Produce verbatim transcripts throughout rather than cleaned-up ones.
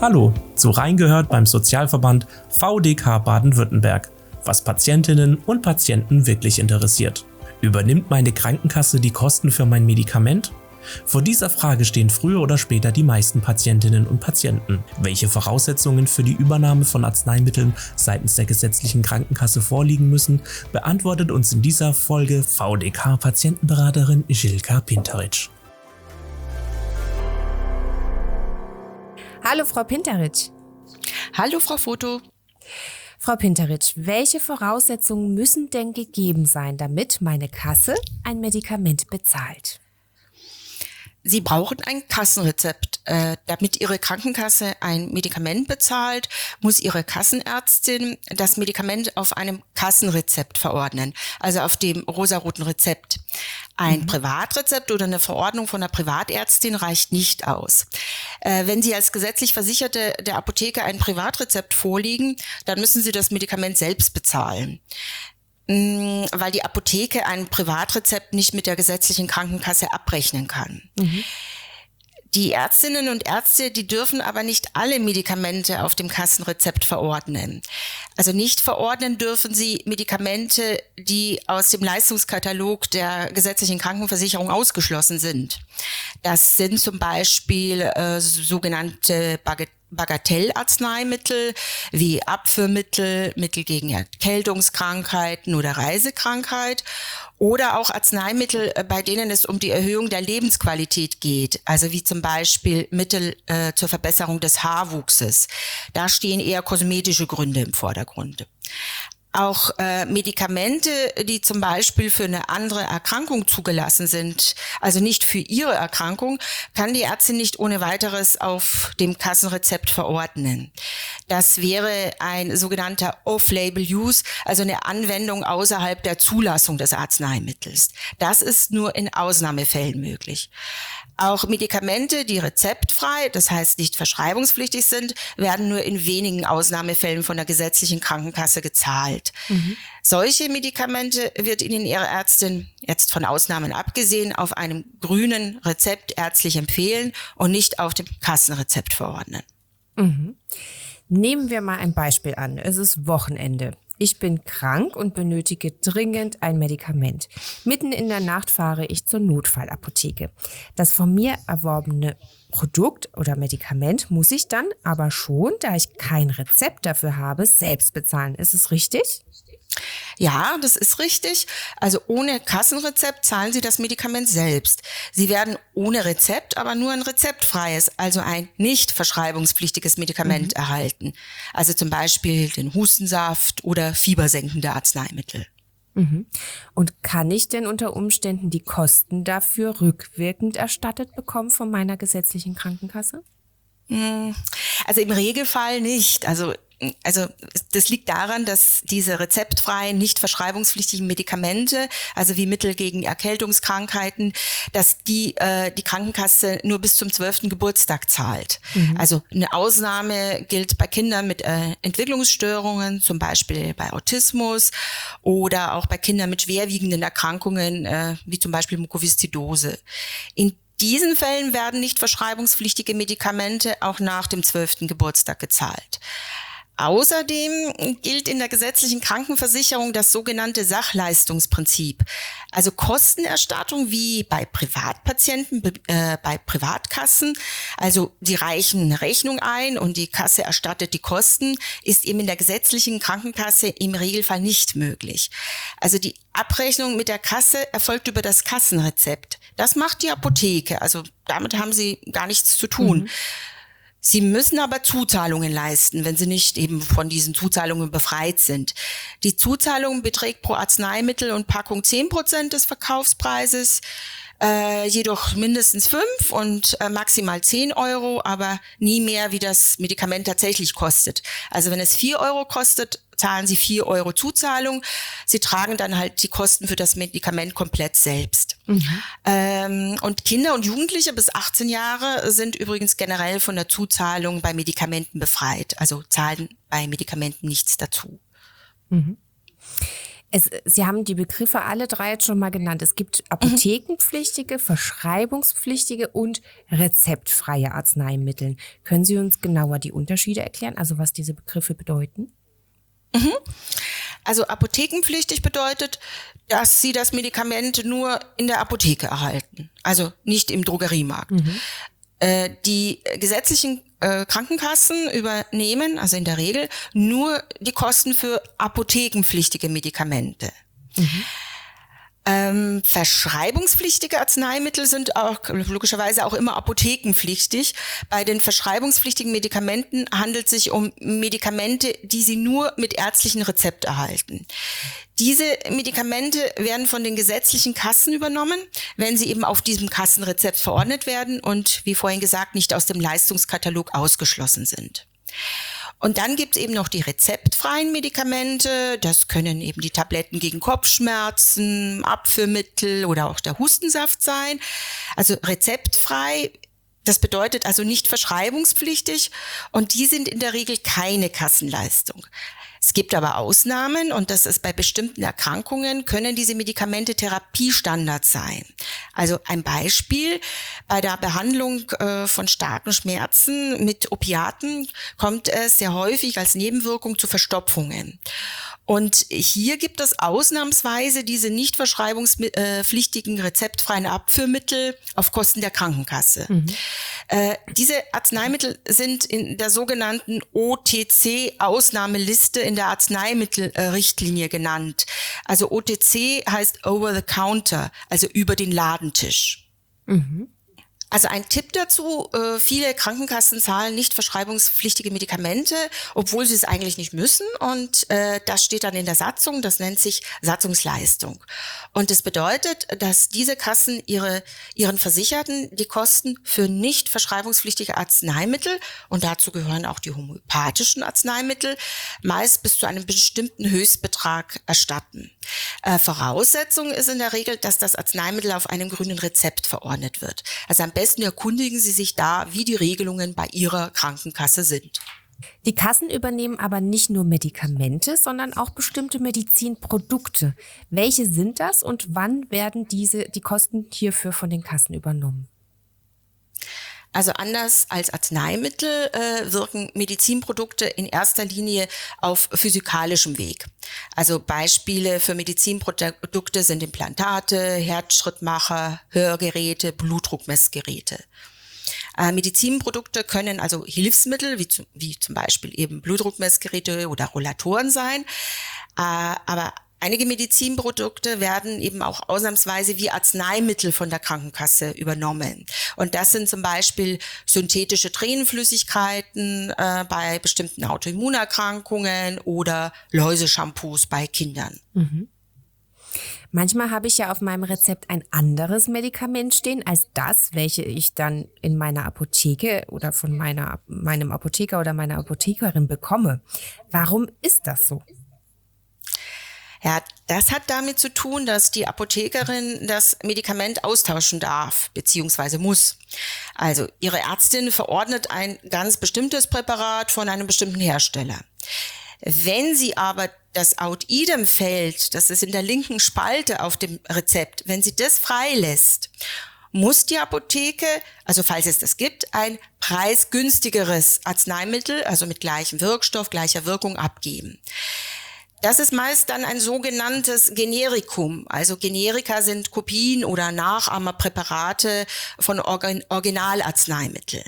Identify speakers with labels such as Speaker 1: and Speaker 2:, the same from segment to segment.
Speaker 1: Hallo, zu Reingehört beim Sozialverband V D K Baden-Württemberg, was Patientinnen und Patienten wirklich interessiert. Übernimmt meine Krankenkasse die Kosten für mein Medikament? Vor dieser Frage stehen früher oder später die meisten Patientinnen und Patienten. Welche Voraussetzungen für die Übernahme von Arzneimitteln seitens der gesetzlichen Krankenkasse vorliegen müssen, beantwortet uns in dieser Folge V D K-Patientenberaterin Žilka Pinterič.
Speaker 2: Hallo Frau Pinterič.
Speaker 3: Hallo Frau Foto.
Speaker 2: Frau Pinterič, welche Voraussetzungen müssen denn gegeben sein, damit meine Kasse ein Medikament bezahlt?
Speaker 3: Sie brauchen ein Kassenrezept. Äh, damit Ihre Krankenkasse ein Medikament bezahlt, muss Ihre Kassenärztin das Medikament auf einem Kassenrezept verordnen, also auf dem rosaroten Rezept. Ein mhm. Privatrezept oder eine Verordnung von einer Privatärztin reicht nicht aus. Äh, wenn Sie als gesetzlich Versicherte der Apotheke ein Privatrezept vorlegen, dann müssen Sie das Medikament selbst bezahlen, weil die Apotheke ein Privatrezept nicht mit der gesetzlichen Krankenkasse abrechnen kann. Mhm. Die Ärztinnen und Ärzte, die dürfen aber nicht alle Medikamente auf dem Kassenrezept verordnen. Also nicht verordnen dürfen sie Medikamente, die aus dem Leistungskatalog der gesetzlichen Krankenversicherung ausgeschlossen sind. Das sind zum Beispiel äh, sogenannte Bagat- Bagatellarzneimittel wie Abführmittel, Mittel gegen Erkältungskrankheiten oder Reisekrankheit oder auch Arzneimittel, bei denen es um die Erhöhung der Lebensqualität geht, also wie zum Beispiel Mittel äh, zur Verbesserung des Haarwuchses. Da stehen eher kosmetische Gründe im Vordergrund. Auch äh, Medikamente, die zum Beispiel für eine andere Erkrankung zugelassen sind, also nicht für ihre Erkrankung, kann die Ärztin nicht ohne weiteres auf dem Kassenrezept verordnen. Das wäre ein sogenannter Off-Label-Use, also eine Anwendung außerhalb der Zulassung des Arzneimittels. Das ist nur in Ausnahmefällen möglich. Auch Medikamente, die rezeptfrei, das heißt nicht verschreibungspflichtig sind, werden nur in wenigen Ausnahmefällen von der gesetzlichen Krankenkasse gezahlt. Mhm. Solche Medikamente wird Ihnen Ihre Ärztin, jetzt von Ausnahmen abgesehen, auf einem grünen Rezept ärztlich empfehlen und nicht auf dem Kassenrezept verordnen.
Speaker 2: Mhm. Nehmen wir mal ein Beispiel an. Es ist Wochenende. Ich bin krank und benötige dringend ein Medikament. Mitten in der Nacht fahre ich zur Notfallapotheke. Das von mir erworbene Produkt oder Medikament muss ich dann aber schon, da ich kein Rezept dafür habe, selbst bezahlen. Ist es richtig?
Speaker 3: Ja, das ist richtig. Also ohne Kassenrezept zahlen Sie das Medikament selbst. Sie werden ohne Rezept aber nur ein rezeptfreies, also ein nicht verschreibungspflichtiges Medikament mhm. erhalten. Also zum Beispiel den Hustensaft oder fiebersenkende Arzneimittel.
Speaker 2: Mhm. Und kann ich denn unter Umständen die Kosten dafür rückwirkend erstattet bekommen von meiner gesetzlichen Krankenkasse?
Speaker 3: Also im Regelfall nicht. Also Also das liegt daran, dass diese rezeptfreien, nicht verschreibungspflichtigen Medikamente, also wie Mittel gegen Erkältungskrankheiten, dass die äh, die Krankenkasse nur bis zum zwölften Geburtstag zahlt. Mhm. Also eine Ausnahme gilt bei Kindern mit äh, Entwicklungsstörungen, zum Beispiel bei Autismus oder auch bei Kindern mit schwerwiegenden Erkrankungen, äh, wie zum Beispiel Mukoviszidose. In diesen Fällen werden nicht verschreibungspflichtige Medikamente auch nach dem zwölften Geburtstag gezahlt. Außerdem gilt in der gesetzlichen Krankenversicherung das sogenannte Sachleistungsprinzip. Also Kostenerstattung wie bei Privatpatienten, äh, bei Privatkassen. Also sie reichen eine Rechnung ein und die Kasse erstattet die Kosten, ist eben in der gesetzlichen Krankenkasse im Regelfall nicht möglich. Also die Abrechnung mit der Kasse erfolgt über das Kassenrezept. Das macht die Apotheke. Also damit haben sie gar nichts zu tun. Mhm. Sie müssen aber Zuzahlungen leisten, wenn Sie nicht eben von diesen Zuzahlungen befreit sind. Die Zuzahlung beträgt pro Arzneimittel und Packung zehn Prozent des Verkaufspreises, äh, jedoch mindestens fünf und äh, maximal zehn Euro, aber nie mehr, wie das Medikament tatsächlich kostet. Also wenn es vier Euro kostet, zahlen Sie vier Euro Zuzahlung. Sie tragen dann halt die Kosten für das Medikament komplett selbst. Mhm. Ähm, und Kinder und Jugendliche bis achtzehn Jahre sind übrigens generell von der Zuzahlung bei Medikamenten befreit. Also zahlen bei Medikamenten nichts dazu.
Speaker 2: Mhm. Es, Sie haben die Begriffe alle drei jetzt schon mal genannt. Es gibt apothekenpflichtige, verschreibungspflichtige und rezeptfreie Arzneimittel. Können Sie uns genauer die Unterschiede erklären, also was diese Begriffe bedeuten?
Speaker 3: Mhm. Also apothekenpflichtig bedeutet, dass Sie das Medikament nur in der Apotheke erhalten, also nicht im Drogeriemarkt. Mhm. Äh, die gesetzlichen äh, Krankenkassen übernehmen, also in der Regel, nur die Kosten für apothekenpflichtige Medikamente. Mhm. Ähm, verschreibungspflichtige Arzneimittel sind auch logischerweise auch immer apothekenpflichtig. Bei den verschreibungspflichtigen Medikamenten handelt es sich um Medikamente, die Sie nur mit ärztlichem Rezept erhalten. Diese Medikamente werden von den gesetzlichen Kassen übernommen, wenn sie eben auf diesem Kassenrezept verordnet werden und, wie vorhin gesagt, nicht aus dem Leistungskatalog ausgeschlossen sind. Und dann gibt es eben noch die rezeptfreien Medikamente. Das können eben die Tabletten gegen Kopfschmerzen, Abführmittel oder auch der Hustensaft sein. Also rezeptfrei, das bedeutet also nicht verschreibungspflichtig und die sind in der Regel keine Kassenleistung. Es gibt aber Ausnahmen und das ist bei bestimmten Erkrankungen, können diese Medikamente Therapiestandard sein. Also ein Beispiel, bei der Behandlung äh, von starken Schmerzen mit Opiaten kommt es sehr häufig als Nebenwirkung zu Verstopfungen. Und hier gibt es ausnahmsweise diese nicht verschreibungspflichtigen rezeptfreien Abführmittel auf Kosten der Krankenkasse. Mhm. Äh, diese Arzneimittel sind in der sogenannten O T C-Ausnahmeliste in der Arzneimittelrichtlinie genannt. Also O T C heißt Over the Counter, also über den Ladentisch. Mhm. Also ein Tipp dazu, äh, viele Krankenkassen zahlen nicht verschreibungspflichtige Medikamente, obwohl sie es eigentlich nicht müssen. Und äh, das steht dann in der Satzung, das nennt sich Satzungsleistung. Und das bedeutet, dass diese Kassen ihre ihren Versicherten die Kosten für nicht verschreibungspflichtige Arzneimittel, und dazu gehören auch die homöopathischen Arzneimittel, meist bis zu einem bestimmten Höchstbetrag erstatten. Äh, Voraussetzung ist in der Regel, dass das Arzneimittel auf einem grünen Rezept verordnet wird. Also am besten erkundigen Sie sich da, wie die Regelungen bei Ihrer Krankenkasse sind.
Speaker 2: Die Kassen übernehmen aber nicht nur Medikamente, sondern auch bestimmte Medizinprodukte. Welche sind das und wann werden diese die Kosten hierfür von den Kassen übernommen?
Speaker 3: Also anders als Arzneimittel äh, wirken Medizinprodukte in erster Linie auf physikalischem Weg. Also Beispiele für Medizinprodukte sind Implantate, Herzschrittmacher, Hörgeräte, Blutdruckmessgeräte. Äh, Medizinprodukte können also Hilfsmittel, wie, zu, wie zum Beispiel eben Blutdruckmessgeräte oder Rollatoren sein, äh, aber einige Medizinprodukte werden eben auch ausnahmsweise wie Arzneimittel von der Krankenkasse übernommen. Und das sind zum Beispiel synthetische Tränenflüssigkeiten äh, bei bestimmten Autoimmunerkrankungen oder Läuseshampoos bei Kindern.
Speaker 2: Mhm. Manchmal habe ich ja auf meinem Rezept ein anderes Medikament stehen als das, welche ich dann in meiner Apotheke oder von meiner, meinem Apotheker oder meiner Apothekerin bekomme. Warum ist das so?
Speaker 3: Ja, das hat damit zu tun, dass die Apothekerin das Medikament austauschen darf bzw. muss. Also ihre Ärztin verordnet ein ganz bestimmtes Präparat von einem bestimmten Hersteller. Wenn sie aber das Aut-Idem-Feld, das ist in der linken Spalte auf dem Rezept, wenn sie das freilässt, muss die Apotheke, also falls es das gibt, ein preisgünstigeres Arzneimittel, also mit gleichem Wirkstoff, gleicher Wirkung abgeben. Das ist meist dann ein sogenanntes Generikum. Also Generika sind Kopien oder Nachahmerpräparate von Originalarzneimitteln.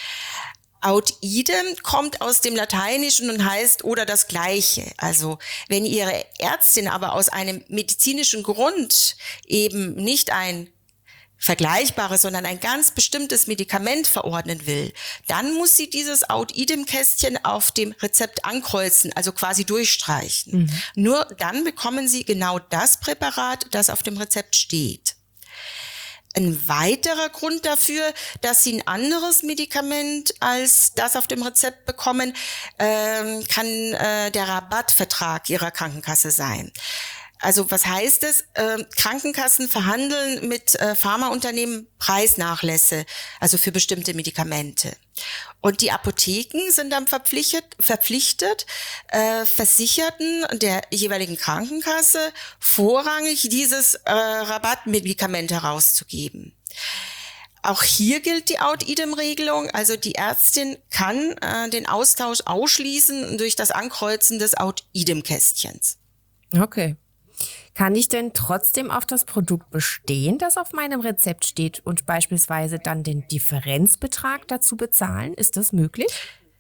Speaker 3: Aut-Idem kommt aus dem Lateinischen und heißt oder das Gleiche. Also wenn Ihre Ärztin aber aus einem medizinischen Grund eben nicht ein vergleichbares, sondern ein ganz bestimmtes Medikament verordnen will, dann muss sie dieses Aut-Idem-Kästchen auf dem Rezept ankreuzen, also quasi durchstreichen. Mhm. Nur dann bekommen Sie genau das Präparat, das auf dem Rezept steht. Ein weiterer Grund dafür, dass Sie ein anderes Medikament als das auf dem Rezept bekommen, ähm, kann äh, der Rabattvertrag Ihrer Krankenkasse sein. Also was heißt es? Äh, Krankenkassen verhandeln mit äh, Pharmaunternehmen Preisnachlässe, also für bestimmte Medikamente. Und die Apotheken sind dann verpflichtet, verpflichtet äh, Versicherten der jeweiligen Krankenkasse vorrangig dieses äh, Rabattmedikament herauszugeben. Auch hier gilt die Out-Idem-Regelung, also die Ärztin kann äh, den Austausch ausschließen durch das Ankreuzen des Out-Idem-Kästchens.
Speaker 2: Okay. Kann ich denn trotzdem auf das Produkt bestehen, das auf meinem Rezept steht und beispielsweise dann den Differenzbetrag dazu bezahlen? Ist das möglich?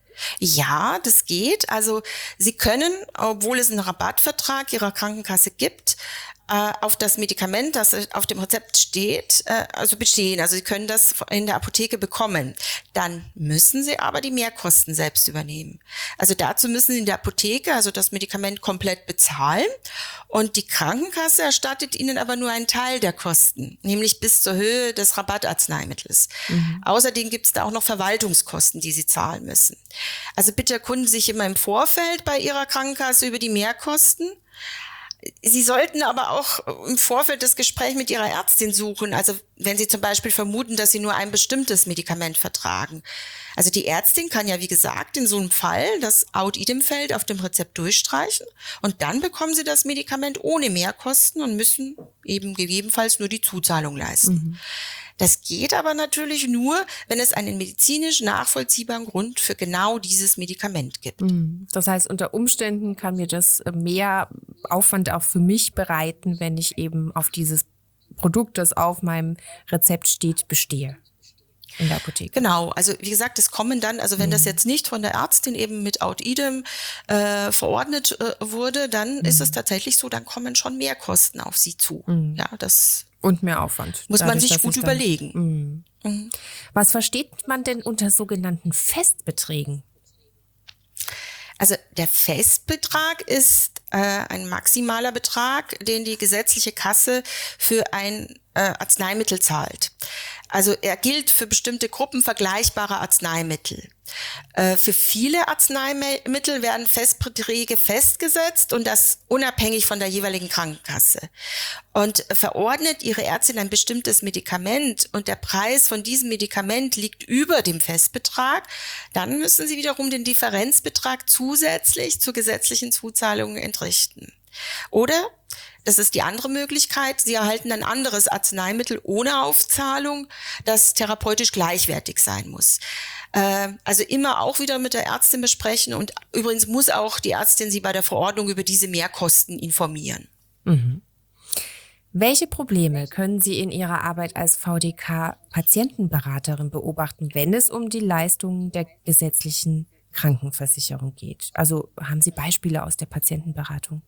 Speaker 3: Ja, das geht. Also Sie können, obwohl es einen Rabattvertrag Ihrer Krankenkasse gibt, auf das Medikament, das auf dem Rezept steht, also bestehen. Also Sie können das in der Apotheke bekommen. Dann müssen Sie aber die Mehrkosten selbst übernehmen. Also dazu müssen Sie in der Apotheke also das Medikament komplett bezahlen und die Krankenkasse erstattet Ihnen aber nur einen Teil der Kosten, nämlich bis zur Höhe des Rabattarzneimittels. Mhm. Außerdem gibt es da auch noch Verwaltungskosten, die Sie zahlen müssen. Also bitte erkunden Sie sich immer im Vorfeld bei Ihrer Krankenkasse über die Mehrkosten. Sie sollten aber auch im Vorfeld das Gespräch mit Ihrer Ärztin suchen, also wenn Sie zum Beispiel vermuten, dass Sie nur ein bestimmtes Medikament vertragen. Also die Ärztin kann ja, wie gesagt, in so einem Fall das Out-Idem-Feld auf dem Rezept durchstreichen und dann bekommen Sie das Medikament ohne Mehrkosten und müssen eben gegebenenfalls nur die Zuzahlung leisten. Mhm. Das geht aber natürlich nur, wenn es einen medizinisch nachvollziehbaren Grund für genau dieses Medikament gibt.
Speaker 2: Das heißt, unter Umständen kann mir das mehr Aufwand auch für mich bereiten, wenn ich eben auf dieses Produkt, das auf meinem Rezept steht, bestehe. In der Apotheke.
Speaker 3: Genau, also wie gesagt, es kommen dann, also wenn mhm. das jetzt nicht von der Ärztin eben mit Out-Idem äh, verordnet äh, wurde, dann mhm. ist es tatsächlich so, dann kommen schon mehr Kosten auf Sie zu. Mhm. Ja, das
Speaker 2: und mehr Aufwand.
Speaker 3: Muss dadurch, man sich gut überlegen.
Speaker 2: Dann, mhm. Was versteht man denn unter sogenannten Festbeträgen?
Speaker 3: Also der Festbetrag ist äh, ein maximaler Betrag, den die gesetzliche Kasse für ein äh, Arzneimittel zahlt. Also er gilt für bestimmte Gruppen vergleichbarer Arzneimittel. Äh, für viele Arzneimittel werden Festbeträge festgesetzt und das unabhängig von der jeweiligen Krankenkasse. Und verordnet Ihre Ärztin ein bestimmtes Medikament und der Preis von diesem Medikament liegt über dem Festbetrag, dann müssen Sie wiederum den Differenzbetrag zusätzlich zur gesetzlichen Zuzahlung entrichten. Oder, das ist die andere Möglichkeit, Sie erhalten ein anderes Arzneimittel ohne Aufzahlung, das therapeutisch gleichwertig sein muss. Äh, also immer auch wieder mit der Ärztin besprechen und übrigens muss auch die Ärztin Sie bei der Verordnung über diese Mehrkosten informieren.
Speaker 2: Mhm. Welche Probleme können Sie in Ihrer Arbeit als V D K-Patientenberaterin beobachten, wenn es um die Leistungen der gesetzlichen Krankenversicherung geht? Also haben Sie Beispiele aus der Patientenberatung?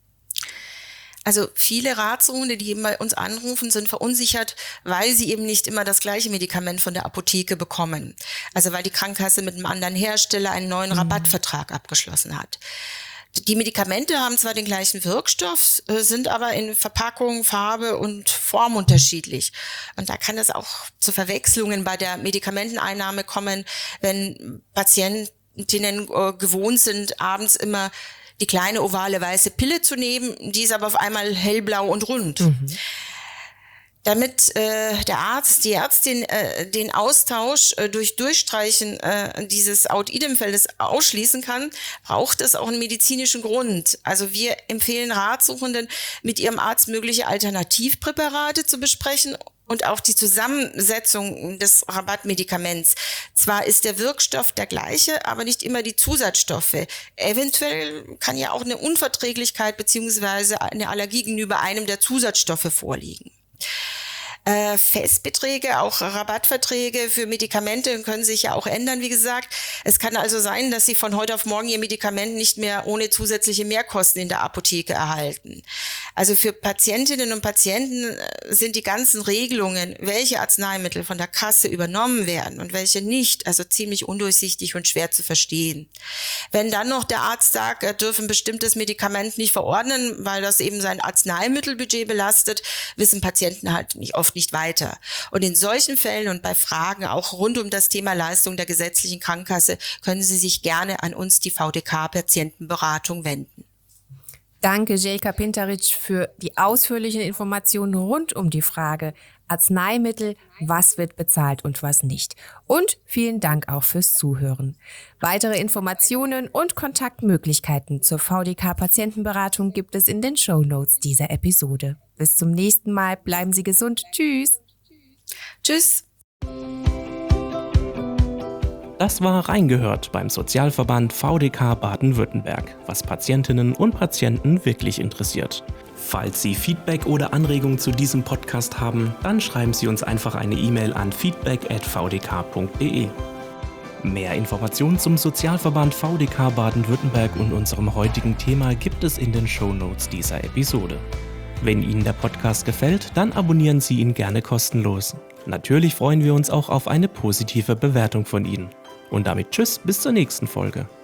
Speaker 3: Also viele Ratsuchende, die eben bei uns anrufen, sind verunsichert, weil sie eben nicht immer das gleiche Medikament von der Apotheke bekommen. Also weil die Krankenkasse mit einem anderen Hersteller einen neuen mhm. Rabattvertrag abgeschlossen hat. Die Medikamente haben zwar den gleichen Wirkstoff, sind aber in Verpackung, Farbe und Form unterschiedlich. Und da kann es auch zu Verwechslungen bei der Medikamenteneinnahme kommen, wenn Patientinnen gewohnt sind, abends immer die kleine ovale weiße Pille zu nehmen, die ist aber auf einmal hellblau und rund. Mhm. Damit äh, der Arzt, die Ärztin äh, den Austausch äh, durch Durchstreichen äh, dieses Out-Idem-Feldes ausschließen kann, braucht es auch einen medizinischen Grund. Also wir empfehlen Ratsuchenden, mit ihrem Arzt mögliche Alternativpräparate zu besprechen und auch die Zusammensetzung des Rabattmedikaments. Zwar ist der Wirkstoff der gleiche, aber nicht immer die Zusatzstoffe. Eventuell kann ja auch eine Unverträglichkeit beziehungsweise eine Allergie gegenüber einem der Zusatzstoffe vorliegen. Äh, Festbeträge, auch Rabattverträge für Medikamente können sich ja auch ändern, wie gesagt. Es kann also sein, dass Sie von heute auf morgen Ihr Medikament nicht mehr ohne zusätzliche Mehrkosten in der Apotheke erhalten. Also für Patientinnen und Patienten sind die ganzen Regelungen, welche Arzneimittel von der Kasse übernommen werden und welche nicht, also ziemlich undurchsichtig und schwer zu verstehen. Wenn dann noch der Arzt sagt, er dürfe ein bestimmtes Medikament nicht verordnen, weil das eben sein Arzneimittelbudget belastet, wissen Patienten halt nicht oft nicht weiter. Und in solchen Fällen und bei Fragen auch rund um das Thema Leistung der gesetzlichen Krankenkasse können Sie sich gerne an uns, die V D K-Patientenberatung, wenden.
Speaker 2: Danke, Jelka Pintaric, für die ausführlichen Informationen rund um die Frage Arzneimittel, was wird bezahlt und was nicht. Und vielen Dank auch fürs Zuhören. Weitere Informationen und Kontaktmöglichkeiten zur V D K-Patientenberatung gibt es in den Shownotes dieser Episode. Bis zum nächsten Mal, bleiben Sie gesund. Tschüss.
Speaker 3: Tschüss.
Speaker 1: Das war Reingehört beim Sozialverband V D K Baden-Württemberg, was Patientinnen und Patienten wirklich interessiert. Falls Sie Feedback oder Anregungen zu diesem Podcast haben, dann schreiben Sie uns einfach eine E-Mail an feedback at v d k punkt d e. Mehr Informationen zum Sozialverband V D K Baden-Württemberg und unserem heutigen Thema gibt es in den Shownotes dieser Episode. Wenn Ihnen der Podcast gefällt, dann abonnieren Sie ihn gerne kostenlos. Natürlich freuen wir uns auch auf eine positive Bewertung von Ihnen. Und damit tschüss, bis zur nächsten Folge.